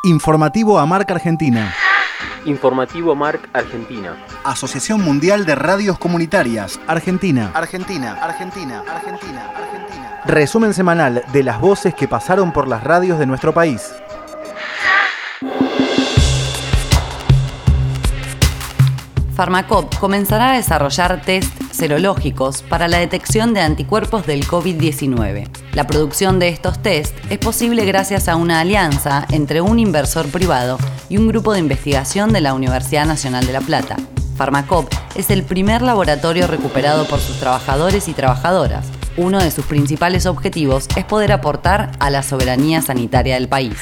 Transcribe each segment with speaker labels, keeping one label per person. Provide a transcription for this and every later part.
Speaker 1: Informativo AMARC Argentina.
Speaker 2: Informativo AMARC Argentina.
Speaker 1: Asociación Mundial de Radios Comunitarias. Argentina.
Speaker 3: Argentina.
Speaker 1: Resumen semanal de las voces que pasaron por las radios de nuestro país.
Speaker 4: Pharmacop comenzará a desarrollar test serológicos para la detección de anticuerpos del COVID-19. La producción de estos test es posible gracias a una alianza entre un inversor privado y un grupo de investigación de la Universidad Nacional de La Plata. Pharmacop es el primer laboratorio recuperado por sus trabajadores y trabajadoras. Uno de sus principales objetivos es poder aportar a la soberanía sanitaria del país.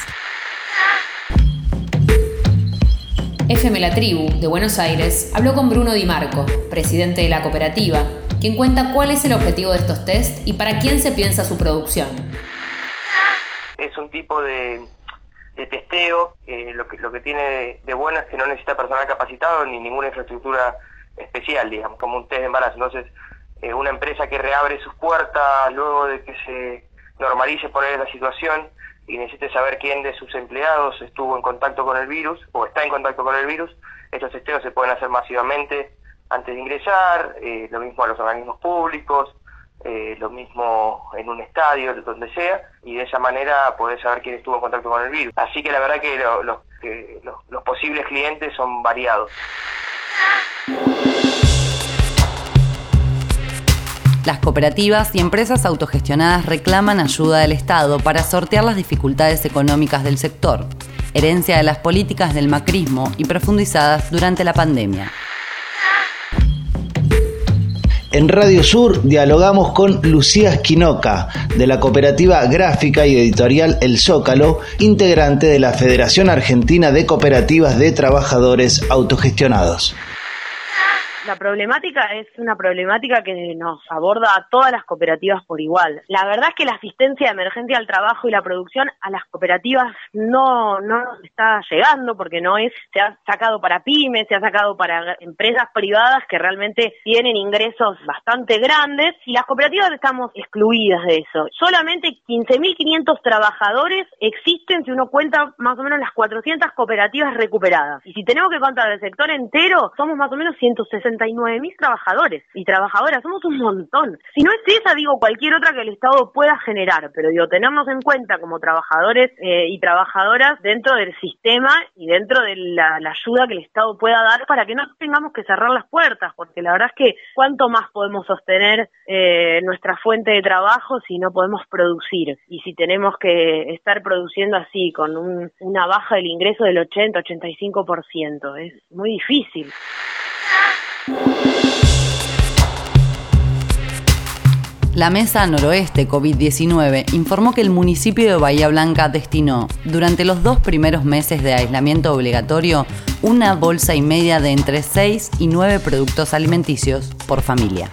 Speaker 5: FM La Tribu, de Buenos Aires, habló con Bruno Di Marco, presidente de la cooperativa, quien cuenta cuál es el objetivo de estos test y para quién se piensa su producción.
Speaker 6: Es un tipo de testeo, lo que tiene de bueno es que no necesita personal capacitado ni ninguna infraestructura especial, digamos, como un test de embarazo. Entonces, una empresa que reabre sus puertas luego de que se normalice por ahí la situación y necesite saber quién de sus empleados estuvo en contacto con el virus o está en contacto con el virus, estos testeos se pueden hacer masivamente antes de ingresar, lo mismo a los organismos públicos, lo mismo en un estadio, donde sea, y de esa manera poder saber quién estuvo en contacto con el virus. Así que la verdad que los posibles clientes son variados.
Speaker 4: Las cooperativas y empresas autogestionadas reclaman ayuda del Estado para sortear las dificultades económicas del sector, herencia de las políticas del macrismo y profundizadas durante la pandemia.
Speaker 7: En Radio Sur dialogamos con Lucía Esquinoca, de la cooperativa gráfica y editorial El Zócalo, integrante de la Federación Argentina de Cooperativas de Trabajadores Autogestionados.
Speaker 8: La problemática es una problemática que nos aborda a todas las cooperativas por igual. La verdad es que la asistencia de emergencia al trabajo y la producción a las cooperativas no nos está llegando porque se ha sacado para pymes, se ha sacado para empresas privadas que realmente tienen ingresos bastante grandes y las cooperativas estamos excluidas de eso. Solamente 15.500 trabajadores existen si uno cuenta más o menos las 400 cooperativas recuperadas. Y si tenemos que contar el sector entero, somos más o menos 169.000 trabajadores y trabajadoras, somos un montón. Si no es esa, cualquier otra que el Estado pueda generar, pero tenernos en cuenta como trabajadores y trabajadoras dentro del sistema y dentro de la ayuda que el Estado pueda dar para que no tengamos que cerrar las puertas, porque la verdad es que cuánto más podemos sostener nuestra fuente de trabajo si no podemos producir, y si tenemos que estar produciendo así con una baja del ingreso del 80-85%, es muy difícil.
Speaker 4: La Mesa Noroeste COVID-19 informó que el municipio de Bahía Blanca destinó, durante los 2 primeros meses de aislamiento obligatorio, 1,5 bolsas de entre 6 y 9 productos alimenticios por familia.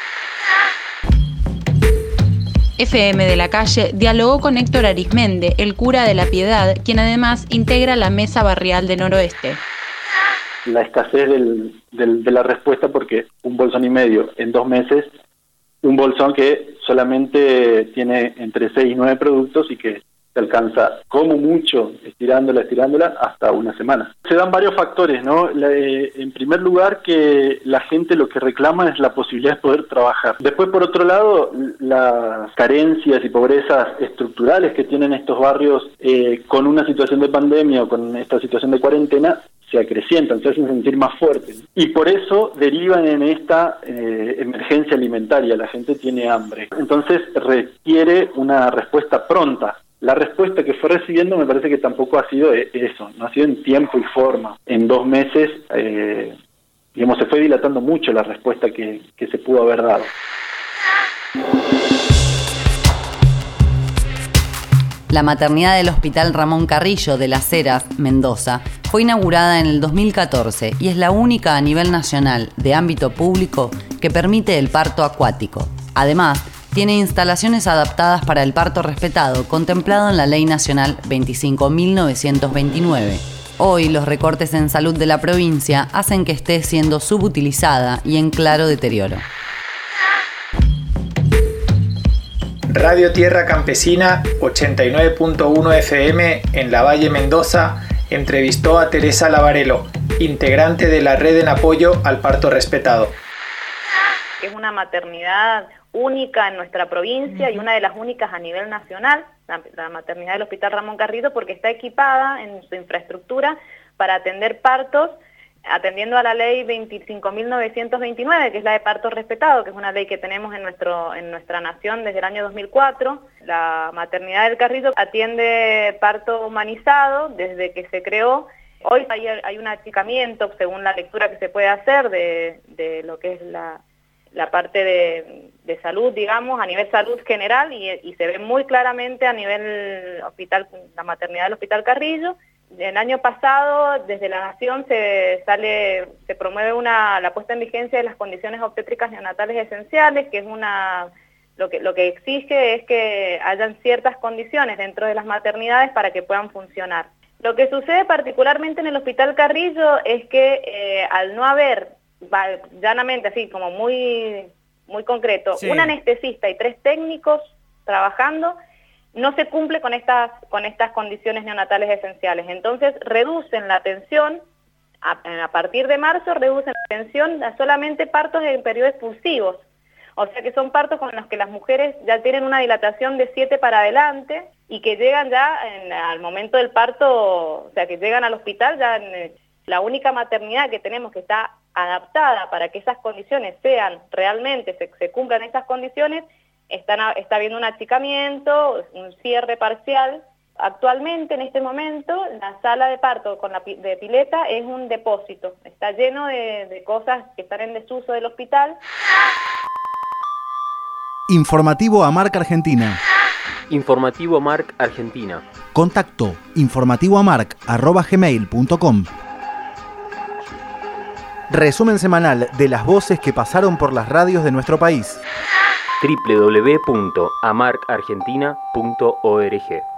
Speaker 9: FM de la Calle dialogó con Héctor Arismende, el cura de La Piedad, quien además integra la Mesa Barrial de Noroeste.
Speaker 10: La escasez de la respuesta, porque 1,5 bolsas en 2 meses, un bolsón que solamente tiene entre 6 y 9 productos y que se alcanza como mucho estirándola hasta una semana. Se dan varios factores, ¿no? En primer lugar, que la gente lo que reclama es la posibilidad de poder trabajar. Después, por otro lado, las carencias y pobrezas estructurales que tienen estos barrios con una situación de pandemia o con esta situación de cuarentena se acrecientan, se hacen sentir más fuertes. Y por eso derivan en esta emergencia alimentaria. La gente tiene hambre. Entonces requiere una respuesta pronta. La respuesta que fue recibiendo me parece que tampoco ha sido eso, no ha sido en tiempo y forma. En 2 meses, se fue dilatando mucho la respuesta que se pudo haber dado.
Speaker 4: La maternidad del Hospital Ramón Carrillo de Las Heras, Mendoza, fue inaugurada en el 2014 y es la única a nivel nacional de ámbito público que permite el parto acuático. Además, tiene instalaciones adaptadas para el parto respetado, contemplado en la Ley Nacional 25.929. Hoy, los recortes en salud de la provincia hacen que esté siendo subutilizada y en claro deterioro.
Speaker 3: Radio Tierra Campesina 89.1 FM en La Valle, Mendoza, entrevistó a Teresa Lavarello, integrante de la Red en Apoyo al Parto Respetado.
Speaker 11: Es una maternidad única en nuestra provincia y una de las únicas a nivel nacional, la maternidad del Hospital Ramón Garrido, porque está equipada en su infraestructura para atender partos, atendiendo a la ley 25.929, que es la de parto respetado, que es una ley que tenemos en nuestra nación desde el año 2004. La maternidad del Carrillo atiende parto humanizado desde que se creó. Hoy hay un achicamiento, según la lectura que se puede hacer, de lo que es la parte de salud, digamos, a nivel salud general, y se ve muy claramente a nivel hospital, la maternidad del Hospital Carrillo. El año pasado, desde la Nación, se promueve la puesta en vigencia de las condiciones obstétricas neonatales esenciales, que es lo que exige es que hayan ciertas condiciones dentro de las maternidades para que puedan funcionar. Lo que sucede particularmente en el Hospital Carrillo es que al no haber, llanamente así como muy, muy concreto, un anestesista y 3 técnicos trabajando, no se cumple con estas condiciones neonatales esenciales. Entonces reducen la atención, a partir de marzo reducen la atención a solamente partos en periodos expulsivos. O sea que son partos con los que las mujeres ya tienen una dilatación de 7 para adelante y que llegan ya al momento del parto, o sea que llegan al hospital ya la única maternidad que tenemos que está adaptada para que esas condiciones sean realmente, se cumplan esas condiciones. Está habiendo un achicamiento, un cierre parcial. Actualmente, en este momento, la sala de parto de pileta es un depósito. Está lleno de cosas que están en desuso del hospital.
Speaker 1: Informativo AMARC Argentina.
Speaker 2: Informativo AMARC Argentina.
Speaker 1: Contacto informativoamarc@gmail.com. Resumen semanal de las voces que pasaron por las radios de nuestro país.
Speaker 2: www.amarcargentina.org